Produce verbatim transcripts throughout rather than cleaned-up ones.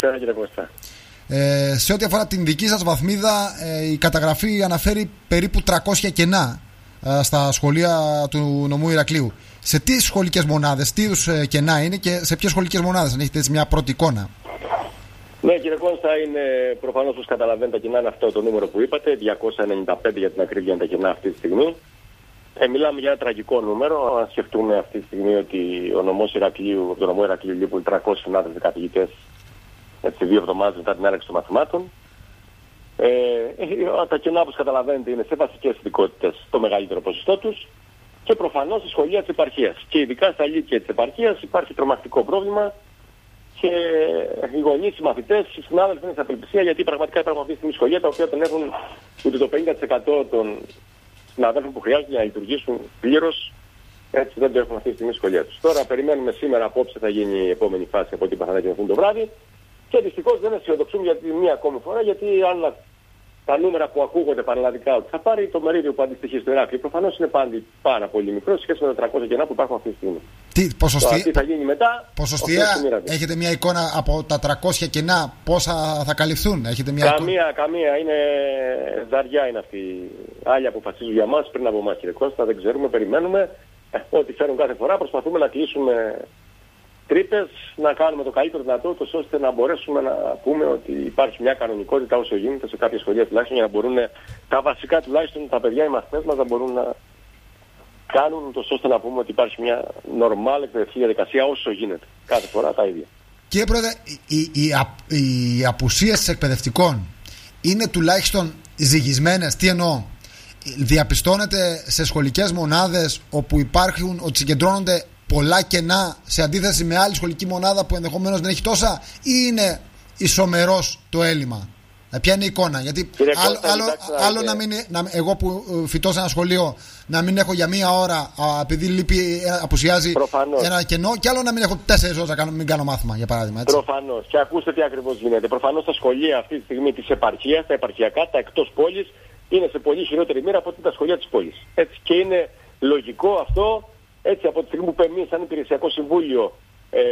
Καλησπέρα κύριε Κώστα. Ε, σε ό,τι αφορά την δική σας βαθμίδα, ε, η καταγραφή αναφέρει περίπου τριακόσια κενά ε, στα σχολεία του νομού Ηρακλείου. Σε τι σχολικές μονάδες, τι είδους ε, κενά είναι και σε ποιες σχολικές μονάδες, αν έχετε έτσι μια πρώτη εικόνα? Ναι κύριε Κώστα, είναι προφανώς όπως καταλαβαίνετε τα κενά είναι αυτό το νούμερο που είπατε, διακόσια ενενήντα πέντε για την ακρίβεια είναι τα κενά αυτή τη στιγμή. Ε, μιλάμε για ένα τραγικό νούμερο, αν σκεφτούμε αυτή τη στιγμή ότι ο νομός Ηρακλείου, από το νομό Ηρακλείου λείπουν τριακόσιοι συνάδελφοι καθηγητές, έτσι, δύο εβδομάδες μετά την έναρξη των μαθημάτων. Ε, τα κενά όπως καταλαβαίνετε είναι σε βασικές ειδικότητες το μεγαλύτερο ποσοστό τους και προφανώς στη σχολεία της επαρχίας. Και ειδικά στα λύκεια της επαρχίας υπάρχει τρομακτικό πρόβλημα και οι γονείς, οι μαθητές, οι συνάδελφοι είναι σε απελπισία γιατί πραγματικά υπάρχουν αυτή τη στιγμή σχολεία τα οποία δεν έχουν ούτε το πενήντα τοις εκατό των συναδέλφων που χρειάζονται για να λειτουργήσουν πλήρως. Έτσι δεν το έχουν αυτή τη στιγμή σχολεία τους. Τώρα περιμένουμε σήμερα, απόψε θα γίνει η επόμενη φάση από ό,τι θα ανακοινωθούν το βράδυ. Και δυστυχώς δεν αισιοδοξούμε για μία ακόμη φορά, γιατί αν τα νούμερα που ακούγονται πανελλαδικά ότι θα πάρει το μερίδιο που αντιστοιχεί στο Ηράκλειο, προφανώς είναι πάντα πάρα πολύ μικρό σε σχέση με τα τριακόσια κενά που υπάρχουν αυτή τη στιγμή. Τι, ποσοστή... τι θα γίνει μετά, ποσοστία, έχετε μια εικόνα από τα τριακόσια κενά πόσα θα καλυφθούν? Έχετε μια καμία, εικόνα... καμία, είναι ζαριά είναι αυτή. Άλλοι αποφασίζουν για μας πριν από εμάς κύριε Κώστα, δεν ξέρουμε, περιμένουμε. Ε, ό,τι φέρουν κάθε φορά προσπαθούμε να κλείσουμε τρύπες, να κάνουμε το καλύτερο δυνατό, ώστε να μπορέσουμε να πούμε ότι υπάρχει μια κανονικότητα όσο γίνεται σε κάποια σχολεία τουλάχιστον, για να μπορούν τα βασικά τουλάχιστον τα παιδιά, οι μαθητές μας, να μπορούν να κάνουν τόσο ώστε να πούμε ότι υπάρχει μια νορμάλ εκπαιδευτική διαδικασία όσο γίνεται. Κάθε φορά τα ίδια. Κύριε Πρόεδρε, οι, οι, οι, οι απουσίες εκπαιδευτικών είναι τουλάχιστον ζυγισμένες? Τι εννοώ? Διαπιστώνεται σε σχολικές μονάδες όπου υπάρχουν, ότι συγκεντρώνονται πολλά κενά σε αντίθεση με άλλη σχολική μονάδα που ενδεχομένως δεν έχει τόσα, ή είναι ισομερός το έλλειμμα? Ποια είναι η εικόνα? Γιατί Κύριε άλλο, Κώστα, άλλο, άλλο να μην, να, εγώ που φοιτώ σε ένα σχολείο να μην έχω για μία ώρα α, επειδή λείπει, απουσιάζει προφανώς ένα κενό, και άλλο να μην έχω τέσσερις ώρες να κάνω, μην κάνω μάθημα, για παράδειγμα. Έτσι. Προφανώς. Και ακούστε τι ακριβώς γίνεται. Προφανώς τα σχολεία αυτή τη στιγμή της επαρχίας, τα επαρχιακά, τα εκτός πόλης, είναι σε πολύ χειρότερη μοίρα από ότι τα σχολεία της πόλης. Έτσι, και είναι λογικό αυτό. Έτσι, από τη στιγμή που εμείς σαν Υπηρεσιακό Συμβούλιο ε,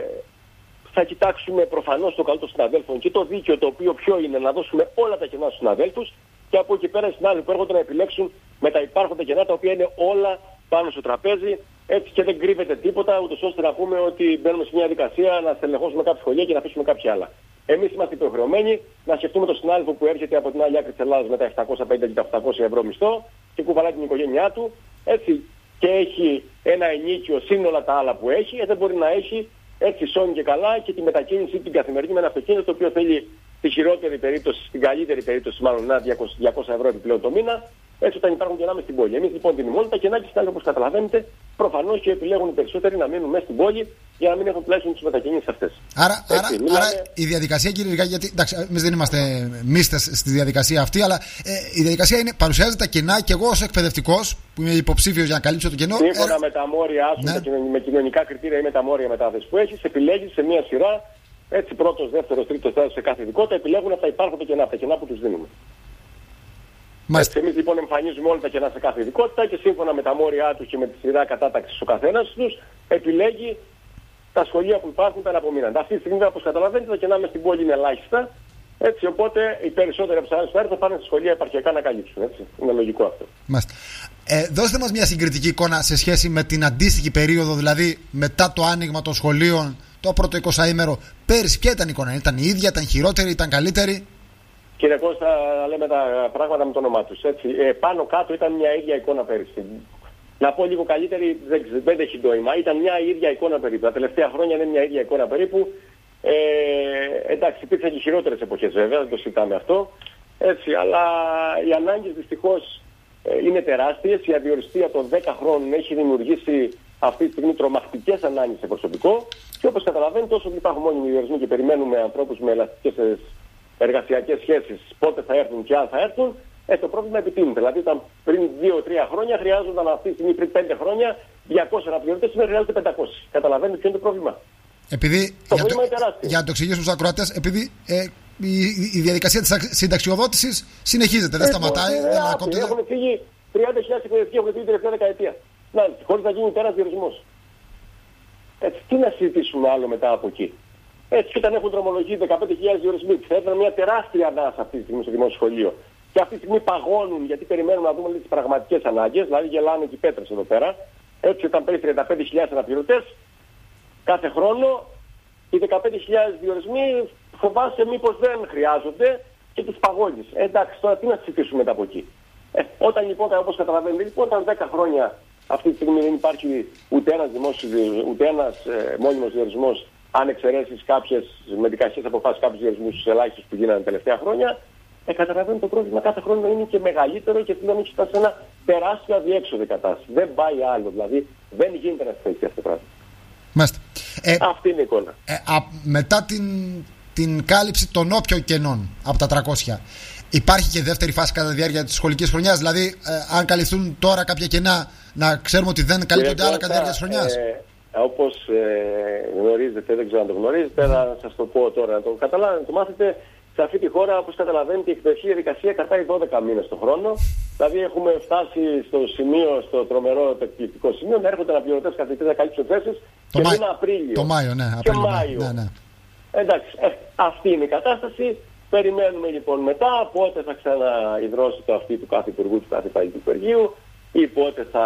θα κοιτάξουμε προφανώς το καλό των συναδέλφων και το δίκαιο, το οποίο ποιο είναι, να δώσουμε όλα τα κενά στους συναδέλφους, και από εκεί πέρα οι συνάδελφοι που έρχονται να επιλέξουν με τα υπάρχοντα κενά, τα οποία είναι όλα πάνω στο τραπέζι, έτσι, και δεν κρύβεται τίποτα, ούτως ώστε να πούμε ότι μπαίνουμε σε μια δικασία να στελεχώσουμε κάποια σχολεία και να αφήσουμε κάποια άλλα. Εμείς είμαστε υποχρεωμένοι να σκεφτούμε τον συνάδελφο που έρχεται από την άλλη άκρη της Ελλάδας με τα επτακόσια πενήντα και τα οκτακόσια ευρώ μισθό και κουβαλάει την οικογένειά του, έτσι, και έχει ένα ενίκιο σύνολα τα άλλα που έχει, δεν μπορεί να έχει έτσι σώνει και καλά και τη μετακίνηση την καθημερινή με ένα αυτοκίνητο το οποίο θέλει στη χειρότερη περίπτωση, στην καλύτερη περίπτωση μάλλον να διακόσια ευρώ επιπλέον το μήνα, έτσι όταν υπάρχουν κενά μες στην πόλη. Εμείς λοιπόν δίνουμε όλα τα κενά και στάλει όπως καταλαβαίνετε, προφανώς και επιλέγουν οι περισσότεροι να μείνουν μέσα στην πόλη για να μην έχουν τουλάχιστον τις μετακινήσεις αυτές. Άρα, έτσι, άρα, μιλάμε... άρα η διαδικασία, κύριε Ριγάκη, γιατί εμείς δεν είμαστε μίστες στη διαδικασία αυτή, αλλά ε, η διαδικασία είναι, παρουσιάζει τα κενά και εγώ ως εκπαιδευτικός που είμαι υποψήφιος για να καλύψω το κενό. Σύμφωνα ε, με τα μόρια σου, ναι, με κοινωνικά κριτήρια ή με τα μόρια μετάθεση που έχεις, επιλέγεις σε μία σειρά. Έτσι, πρώτος, δεύτερος, τρίτος, τέταρτος σε κάθε ειδικότητα επιλέγουν από τα υπάρχοντα κενά, από τα κενά που τους δίνουμε. Έτσι, εμείς λοιπόν εμφανίζουμε όλα τα κενά σε κάθε ειδικότητα και σύμφωνα με τα μόρια τους και με τη σειρά κατάταξης ο καθένας τους επιλέγει τα σχολεία που υπάρχουν τα αναπομείναντα. Αυτή τη στιγμή, όπως καταλαβαίνετε, τα κενά μες στην πόλη είναι ελάχιστα. Έτσι, οπότε οι περισσότεροι από τους άλλους θα πάνε στα σχολεία επαρχιακά να καλύψουν. Έτσι. Είναι λογικό αυτό. Μάλιστα. Ε, δώστε μας μια συγκριτική εικόνα σε σχέση με την αντίστοιχη περίοδο, δηλαδή μετά το άνοιγμα των σχολείων, το πρώτο εικοσαήμερο. Πέρυσι ποια ήταν η εικόνα? Ήταν η ίδια, ήταν χειρότερη, ήταν καλύτερη? Κύριε Κώστα, λέμε τα πράγματα με το όνομά τους. Έτσι. Ε, πάνω κάτω ήταν μια ίδια εικόνα πέρυσι. Να πω λίγο καλύτερη, δεν, δεν έχει νόημα. Ήταν μια ίδια εικόνα περίπου. Τα τελευταία χρόνια είναι μια ίδια εικόνα περίπου. Ε, εντάξει, υπήρξαν και χειρότερες εποχές βέβαια, δεν το συζητάμε αυτό. Έτσι, αλλά οι ανάγκες δυστυχώς ε, είναι τεράστιες. Η αδιοριστία των δέκα χρόνων έχει δημιουργήσει αυτή τη στιγμή τρομακτικές ανάγκες σε προσωπικό. Και όπως καταλαβαίνετε, όσο υπάρχουν μόνιμοι διορισμοί και περιμένουμε ανθρώπους με ελαστικές εργασιακές σχέσεις, πότε θα έρθουν και αν θα έρθουν, ε, το πρόβλημα επιτείνεται. Δηλαδή, ήταν πριν δύο τρία χρόνια χρειάζονταν αυτή τη στιγμή, πριν πέντε χρόνια, διακόσιοι αναπληρωτές, σήμερα χρειάζονται πεντακόσιοι. Καταλαβαίνετε ποιο είναι το πρόβλημα? Επειδή, το για, πρόβλημα το, για να το εξηγήσουμε στους ακροατές, επειδή ε, η, η διαδικασία της συνταξιοδότησης συνεχίζεται, δεν ε, σταματάει. Ε, δεν ε, άπει, έχουν φύγει τριάντα χιλιάδες εκπαιδευτικοί, έχουν φύγει την τελευταία δεκαετία. Χωρίς να γίνει τεράστιος διορισμός. Έτσι, τι να συζητήσουμε άλλο μετά από εκεί? Έτσι και όταν έχουν δρομολογεί δεκαπέντε χιλιάδες διορισμοί, θα ήταν μια τεράστια ανάσα αυτή τη στιγμή στο δημόσιο σχολείο. Και αυτή τη στιγμή παγώνουν γιατί περιμένουν να δούμε τις πραγματικές ανάγκες, δηλαδή γελάνε και οι πέτρες εδώ πέρα. Έτσι όταν παίρνει τριάντα πέντε χιλιάδες αναπληρωτές κάθε χρόνο, οι δεκαπέντε χιλιάδες διορισμοί φοβάσαι μήπως δεν χρειάζονται και τις παγώνεις. Ε, εντάξει, τώρα τι να συζητήσουμε μετά από εκεί. Ε, όταν λοιπόν, όπως καταλαβαίνετε, λοιπόν, όταν δέκα χρόνια αυτή τη στιγμή δεν υπάρχει ούτε ένας, δημόσιος, ούτε ένας ε, μόνιμος διορισμός, αν εξαιρέσεις κάποιες με δικασίες αποφάσεις, κάποιους διορισμούς στους ελάχιστους που γίνανε τα τελευταία χρόνια, ε, καταλαβαίνετε το πρόβλημα κάθε χρόνο είναι και μεγαλύτερο και πλέον έχει φτάσει σε ένα τεράστιο αδιέξοδο κατάσταση. Δεν πάει άλλο, δηλαδή δεν γίνεται να συνεχίσει αυτό το πράγμα. Μάλιστα. Ε, Αυτή είναι η εικόνα. Ε, α, μετά την, την κάλυψη των όποιων κενών από τα τριακόσια, υπάρχει και δεύτερη φάση κατά τη διάρκεια της σχολικής χρονιάς? Δηλαδή, ε, αν καλυφθούν τώρα κάποια κενά, να ξέρουμε ότι δεν καλύπτονται άλλα κατά τη διάρκεια της χρονιάς. Ε, όπως ε, γνωρίζετε, δεν ξέρω αν το γνωρίζετε, να σας το πω τώρα, να το καταλάβετε, να το μάθετε. Σε αυτή τη χώρα, όπως καταλαβαίνετε, η εκπαιδευτική διαδικασία κρατάει δώδεκα μήνες το χρόνο. Δηλαδή, έχουμε φτάσει στο σημείο, στο τρομερό εκπληκτικό σημείο, να έρχονται αναπληρωτές καθηγητές να καλύψουν θέσεις και Μάη... μήνα Απρίλιο. Το Μάιο, ναι. Και Απρίλιο, Μάιο. Ναι, ναι. Εντάξει, ε, αυτή είναι η κατάσταση. Περιμένουμε λοιπόν μετά πότε θα ξαναειδρώσει το αυτή του κάθε υπουργού, του κάθε υπαλλήλου του Υπουργείου ή πότε θα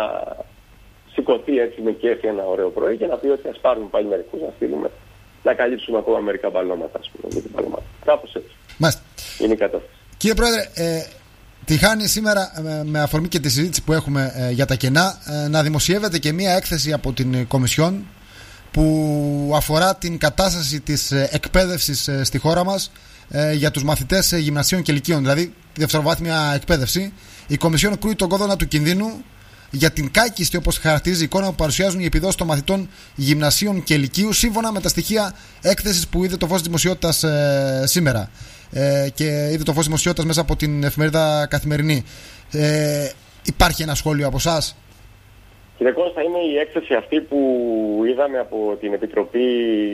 σηκωθεί έτσι με κέφι ένα ωραίο πρωί και να πει ότι ας πάρουμε πάλι μερικούς να στείλουμε. Να καλύψουμε ακόμα μερικά μπαλώματα, ας πούμε, με την μπαλώματα. Κάπως έτσι. Μάλιστα. Είναι η κατάσταση. Κύριε Πρόεδρε, ε, τυχάνει σήμερα, ε, με αφορμή και τη συζήτηση που έχουμε ε, για τα κενά, ε, να δημοσιεύεται και μία έκθεση από την Κομισιόν που αφορά την κατάσταση της ε, εκπαίδευσης ε, στη χώρα μας ε, για τους μαθητές ε, γυμνασίων και λυκείων, δηλαδή δευτεροβάθμια εκπαίδευση. Η Κομισιόν κρούει τον κόδωνα του κινδύνου για την κάκιστη, όπως χαρακτηρίζει η εικόνα που παρουσιάζουν οι επιδόσεις των μαθητών γυμνασίων και λυκείου, σύμφωνα με τα στοιχεία έκθεσης που είδε το φως της δημοσιότητας ε, σήμερα. Ε, και είδε το φως της δημοσιότητας μέσα από την εφημερίδα Καθημερινή. Ε, υπάρχει ένα σχόλιο από εσάς? Κύριε Κώστα, είναι η έκθεση αυτή που είδαμε από την Επιτροπή,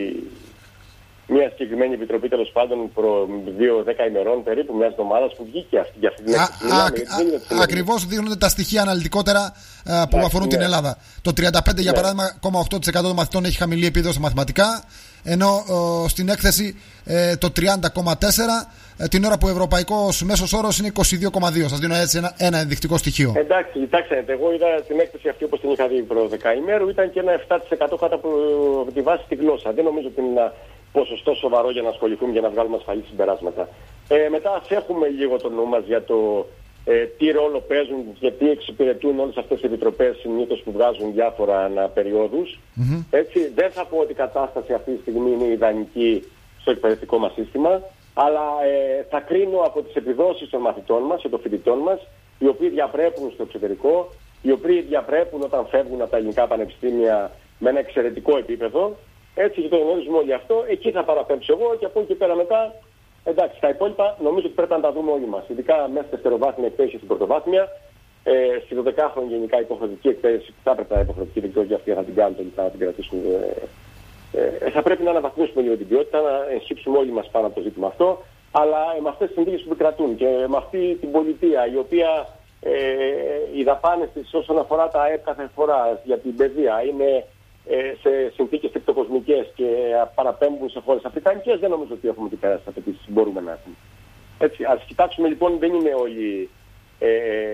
μια συγκεκριμένη επιτροπή τέλος πάντων προ δύο δέκα ημερών περίπου, μια εβδομάδα που βγήκε αυτή, για αυτή την έκθεση. Ακριβώς δείχνονται τα στοιχεία αναλυτικότερα α, που Ά, αφορούν ναι. την Ελλάδα. Το τριάντα πέντε ναι. για παράδειγμα, κόμμα οκτώ τοις εκατό των μαθητών έχει χαμηλή επίδοση στα μαθηματικά, ενώ ο, στην έκθεση ε, το τριάντα κόμμα τέσσερα τοις εκατό ε, την ώρα που ο ευρωπαϊκός μέσος όρος είναι είκοσι δύο κόμμα δύο. Σας δίνω έτσι ένα, ένα ενδεικτικό στοιχείο. Εντάξει, κοιτάξτε, εγώ είδα την έκθεση αυτή όπως την είχα δει προ δεκαήμερου, ήταν και ένα επτά τοις εκατό κάτω από τη βάση στη γλώσσα. Δεν νομίζω ότι είναι ένα ποσοστό σοβαρό για να ασχοληθούμε για να βγάλουμε ασφαλή συμπεράσματα. Ε, μετά ας έχουμε λίγο το νου μας για το ε, τι ρόλο παίζουν, γιατί εξυπηρετούν όλες αυτές οι επιτροπές συνήθως που βγάζουν διάφορα αναπεριόδους. Mm-hmm. Έτσι, δεν θα πω ότι η κατάσταση αυτή τη στιγμή είναι ιδανική στο εκπαιδευτικό μας σύστημα, αλλά ε, θα κρίνω από τις επιδόσεις των μαθητών μας και των φοιτητών μας, οι οποίοι διαπρέπουν στο εξωτερικό, οι οποίοι διαπρέπουν όταν φεύγουν από τα ελληνικά πανεπιστήμια με ένα εξαιρετικό επίπεδο. Έτσι και το γνωρίζουμε όλοι αυτό, εκεί θα παραπέμψω εγώ και από εκεί και πέρα μετά, εντάξει, τα υπόλοιπα νομίζω ότι πρέπει να τα δούμε όλοι μας. Ειδικά μέσα στη δευτεροβάθμια εκπαίδευση στην πρωτοβάθμια, ε, στη δωδεκάχρονη γενικά υποχρεωτική εκπαίδευση που θα έπρεπε να είναι υποχρεωτική, δεν ξέρω για αυτή θα την κάνουν τελικά να την κρατήσουν. Ε, ε, θα πρέπει να αναβαθμίσουμε λίγο την ποιότητα, να ενσύψουμε όλοι μας πάνω από το ζήτημα αυτό, αλλά ε, με αυτές τις συνθήκες που κρατούν και με αυτή την πολιτεία η οποία ε, οι δαπάνες της όσον αφορά τα ΑΕΠ κάθε φορά για την παιδεία είναι σε συνθήκες τριπτοκοσμικές και παραπέμπουν σε χώρες αφρικανικές, δεν νομίζω ότι έχουμε την πέρα στις απαιτήσεις που μπορούμε να έχουμε. Έτσι, ας κοιτάξουμε λοιπόν, δεν είναι όλοι ε,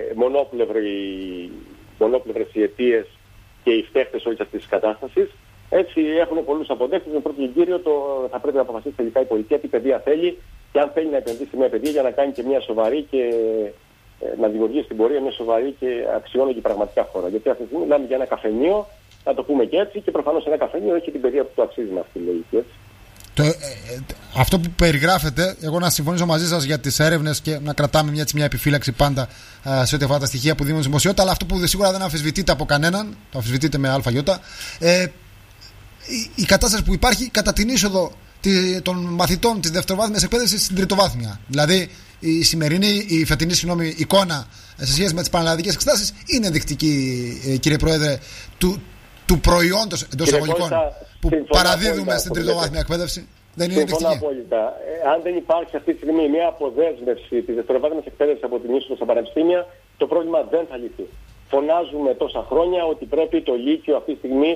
μονόπλευρες οι αιτίες και οι φταίχτες όλης αυτής της κατάστασης. Έτσι, έχουν πολλούς αποδέκτες. Με πρώτο κύριο το, θα πρέπει να αποφασίσει τελικά η πολιτεία τι παιδεία θέλει και αν θέλει να επενδύσει μια παιδεία για να κάνει και μια σοβαρή και ε, να δημιουργήσει στην πορεία μια σοβαρή και αξιόλογη πραγματικά χώρα. Γιατί αυτή τη στιγμή μιλάμε για ένα καφενείο. Να το πούμε και έτσι, και προφανώς ένα καφενείο έχει την παιδεία που του αξίζει με αυτή τη λογική. Έτσι. Το, ε, ε, αυτό που περιγράφετε, εγώ να συμφωνήσω μαζί σας για τις έρευνες και να κρατάμε μια, μια επιφύλαξη πάντα α, σε ό,τι αφορά τα στοιχεία που δίνουν δημοσιότητα, αλλά αυτό που σίγουρα δεν αμφισβητείται από κανέναν, το αμφισβητείται με αλφαγιώτα, ε, η, η κατάσταση που υπάρχει κατά την είσοδο τη, των μαθητών της δευτεροβάθμιας εκπαίδευσης στην τριτοβάθμια. Δηλαδή, η σημερινή, η φετινή συγγνώμη, εικόνα σε σχέση με τις πανελλαδικές εξετάσεις είναι ενδεικτική, ε, κύριε Πρόεδρε, του. του προϊόντος εντός εισαγωγικών που παραδίδουμε στην τριτοβάθμια εκπαίδευση. Δεν είναι ενδεικτική. Συμφωνώ απόλυτα. Ε, αν δεν υπάρχει αυτή τη στιγμή μια αποδέσμευση της δευτεροβάθμιας εκπαίδευσης από την είσοδο στα πανεπιστήμια, το πρόβλημα δεν θα λυθεί. Φωνάζουμε τόσα χρόνια ότι πρέπει το Λύκειο αυτή τη στιγμή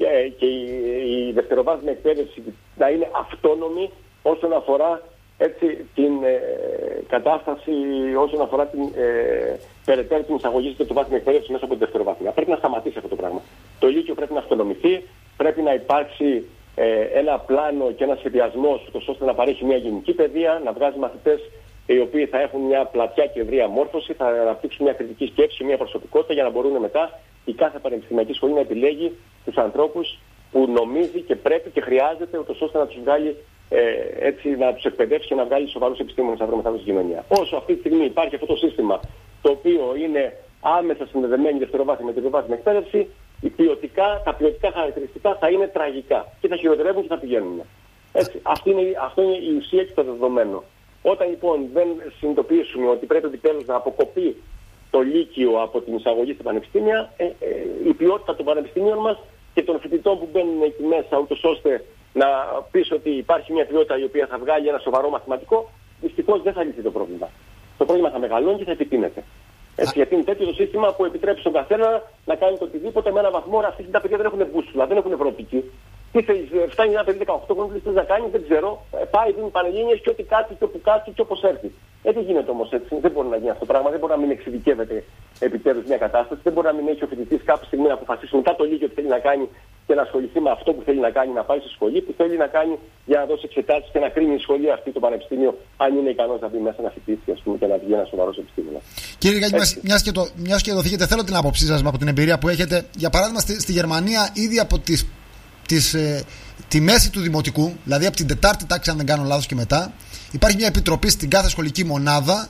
και, και η, η δευτεροβάθμια εκπαίδευση να είναι αυτόνομη όσον αφορά έτσι, την ε, κατάσταση, όσον αφορά την ε, περαιτέρω την εισαγωγή της δευτεροβάθμιας εκπαίδευση μέσα από τη δευτεροβάθμια. Πρέπει να σταματήσει αυτό το πράγμα. Το Λύκειο πρέπει να αυτονομηθεί, πρέπει να υπάρξει ε, ένα πλάνο και ένα σχεδιασμός ώστε να παρέχει μια γενική παιδεία, να βγάζει μαθητές οι οποίοι θα έχουν μια πλατιά και ευρεία μόρφωση, θα αναπτύξουν μια κριτική σκέψη, μια προσωπικότητα για να μπορούν μετά η κάθε πανεπιστημιακή σχολή να επιλέγει τους ανθρώπους που νομίζει και πρέπει και χρειάζεται, ούτως ώστε να τους βγάλει, ε, έτσι, να τους εκπαιδεύσει και να βγάλει σοβαρούς επιστήμονες αύριο μετά στην κοινωνία. Όσο αυτή τη στιγμή υπάρχει αυτό το σύστημα, το οποίο είναι άμεσα συνδεδεμένη δευτεροβάθμια με τη δευτεροβάθμια εκπαίδευση, η ποιοτικά, τα ποιοτικά χαρακτηριστικά θα είναι τραγικά και θα χειροτερεύουν και θα πηγαίνουν. Έτσι, αυτή είναι, αυτό είναι η ουσία και το δεδομένο. Όταν λοιπόν δεν συνειδητοποιήσουμε ότι πρέπει επιτέλους να αποκοπεί το Λύκειο από την εισαγωγή στα πανεπιστήμια, ε, ε, η ποιότητα των πανεπιστήμιων μας και των φοιτητών που μπαίνουν εκεί μέσα, ούτως ώστε να πεις ότι υπάρχει μια ποιότητα η οποία θα βγάλει ένα σοβαρό μαθηματικό, δυστυχώς δεν θα λυθεί το πρόβλημα. Το πρόβλημα θα μεγαλώνει και θα επιτείνεται. Έτσι, γιατί είναι τέτοιο το σύστημα που επιτρέπει στον καθένα να κάνει το οτιδήποτε με έναν βαθμό. Αυτοί τα παιδιά δεν έχουν μπούσουλα, δεν έχουν προοπτική. Τι θέλει, φτάνει ένα παιδί δεκαοκτώ χρόνων, τι θέλει να κάνει, δεν ξέρω. Πάει, δίνει πανελλήνιες και ό,τι κάτσει και όπου κάτσει και όπως έρθει. Ε, δεν γίνεται όμως έτσι. Δεν μπορεί να γίνει αυτό το πράγμα. Δεν μπορεί να μην εξειδικεύεται επιτέλους μια κατάσταση. Δεν μπορεί να μην έχει ο φοιτητής κάποια στιγμή να αποφασίσει μετά το Λύκειο τι θέλει να κάνει και να ασχοληθεί με αυτό που θέλει να κάνει, να πάει στη σχολή, που θέλει να κάνει για να δώσει εξετάσεις και να κρίνει η σχολή αυτή, το πανεπιστήμιο, αν είναι ικανός να μπει μέσα να φοιτήσει, ας πούμε, και να βγει ένα σοβαρός επιστήμονα. Κύριε Ριγάκη, μιας και, το, μιας και το θίγετε, θέλω την άποψή σας από την εμπειρία που έχετε. Για παράδειγμα, στη, στη Γερμανία, ήδη από τις, τις, ε, τη μέση του δημοτικού, δηλαδή από την τετάρτη τάξη, αν δεν κάνω λάθος και μετά, υπάρχει μια επιτροπή στην κάθε σχολική μονάδα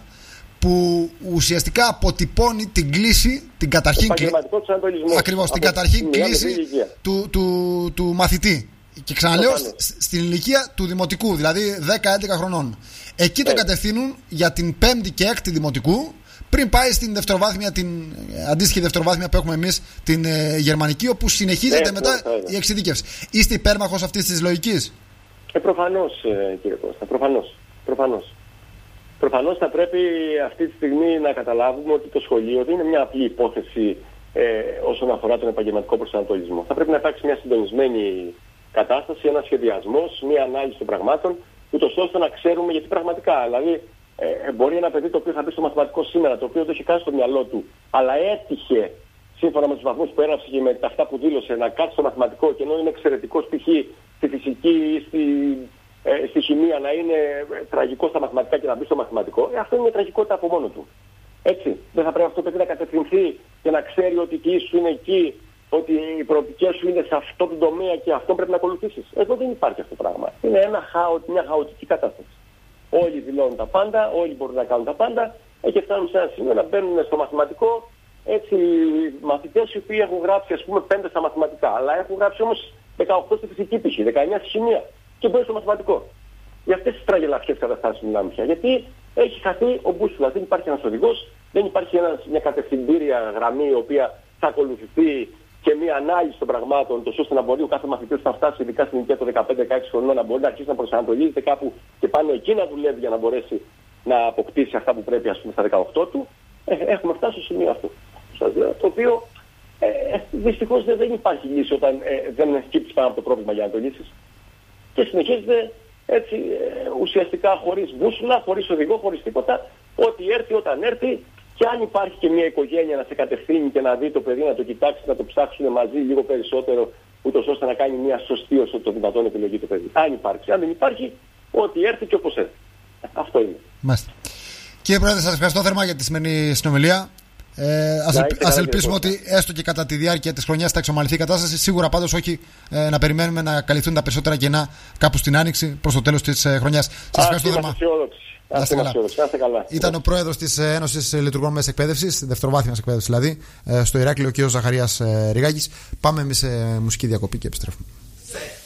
που ουσιαστικά αποτυπώνει την κλίση, την καταρχήν κλίση, ακριβώς, την καταρχήν κλίση του, του, του μαθητή. Και ξαναλέω, στην ηλικία του δημοτικού, δηλαδή δέκα έντεκα χρονών. Εκεί τον κατευθύνουν για την πέμπτη και έκτη δημοτικού, πριν πάει στην δευτεροβάθμια, την αντίστοιχη δευτεροβάθμια που έχουμε εμείς, την ε, γερμανική, όπου συνεχίζεται ε, μετά ε, η εξειδίκευση. Είστε υπέρμαχος αυτής της λογικής? Ε, προφανώς, ε, κύριε Κώστα, προφανώς. προφανώς. Προφανώς θα πρέπει αυτή τη στιγμή να καταλάβουμε ότι το σχολείο δεν είναι μια απλή υπόθεση ε, όσον αφορά τον επαγγελματικό προσανατολισμό. Θα πρέπει να υπάρξει μια συντονισμένη κατάσταση, ένα σχεδιασμός, μια ανάλυση των πραγμάτων, ούτως ώστε να ξέρουμε γιατί πραγματικά. Δηλαδή, ε, μπορεί ένα παιδί το οποίο θα μπει στο μαθηματικό σήμερα, το οποίο το έχει κάνει στο μυαλό του, αλλά έτυχε σύμφωνα με τους βαθμούς που έγραψε και με αυτά που δήλωσε να κάτσει στο μαθηματικό, και ενώ είναι εξαιρετικός π.χ. στη φυσική ή στη. Ε, στη χημεία να είναι ε, τραγικό στα μαθηματικά και να μπει στο μαθηματικό, ε, αυτό είναι μια τραγικότητα από μόνο του. Έτσι. Δεν θα πρέπει αυτό το παιδί να κατευθυνθεί και να ξέρει ότι η κλίση σου είναι εκεί, ότι οι προοπτικές σου είναι σε αυτό το τομέα και αυτό πρέπει να ακολουθήσεις. Εδώ δεν υπάρχει αυτό το πράγμα. Είναι ένα χαο, μια χαοτική κατάσταση. Όλοι δηλώνουν τα πάντα, όλοι μπορούν να κάνουν τα πάντα ε, και φτάνουν σε ένα σημείο να μπαίνουν στο μαθηματικό έτσι μαθητές οι οποίοι έχουν γράψει, ας πούμε, πέντε στα μαθηματικά, αλλά έχουν γράψει όμως δεκαοκτώ στη φυσική π.χ., δεκαεννιά στη χημεία. Και μπορεί στο μαθηματικό. Για αυτές τις τραγελαφιές καταστάσεις μιλάμε πια. Γιατί έχει χαθεί ο μπούσουλας. Δεν υπάρχει ένας οδηγός, δεν υπάρχει ένας, μια κατευθυντήρια γραμμή η οποία θα ακολουθηθεί και μια ανάλυση των πραγμάτων, τόσο ώστε να μπορεί ο κάθε μαθητής να φτάσει, ειδικά στην ηλικία των δεκαπέντε δεκαέξι χρονών, να μπορεί να αρχίσει να προσανατολίζεται κάπου και πάνω εκεί να δουλεύει για να μπορέσει να αποκτήσει αυτά που πρέπει, ας πούμε, στα δεκαοκτώ του. Ε, έχουμε φτάσει στο σημείο αυτό. Το οποίο ε, δυστυχώς δεν, δεν υπάρχει λύση όταν ε, δεν σκύψεις πάνω από το πρόβλημα για να το λύσεις. Και συνεχίζεται έτσι ε, ουσιαστικά χωρίς μπούσουλα, χωρίς οδηγό, χωρίς τίποτα. Ό,τι έρθει όταν έρθει, και αν υπάρχει και μια οικογένεια να σε κατευθύνει και να δει το παιδί, να το κοιτάξει, να το ψάξουν μαζί λίγο περισσότερο, ούτως ώστε να κάνει μια σωστή όσο το δυνατόν επιλογή το παιδί. Αν υπάρχει. Αν δεν υπάρχει, ό,τι έρθει και όπως έρθει. Αυτό είναι. Μάλιστα. Κύριε Πρόεδρε, σας ευχαριστώ θερμά για τη σημερινή συνομιλία. Ε, ας, ελπ, ας ελπίσουμε ότι έστω και κατά τη διάρκεια της χρονιάς θα εξομαλυνθεί η κατάσταση. Σίγουρα πάντως όχι ε, να περιμένουμε να καλυφθούν τα περισσότερα κενά κάπου στην Άνοιξη προς το τέλος της ε, χρονιάς. Σας ευχαριστώ θερμά. Ήταν ο πρόεδρος της Ένωσης Λειτουργών Μέσης Εκπαίδευσης, δευτεροβάθμιας εκπαίδευσης δηλαδή, ε, στο Ηράκλειο, ο κ. Ζαχαρίας ε, Ριγάκης. Πάμε εμείς σε μουσική διακοπή και επιστρέφουμε.